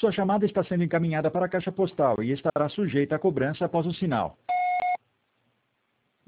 Sua chamada está sendo encaminhada para a caixa postal e estará sujeita a cobrança após o sinal.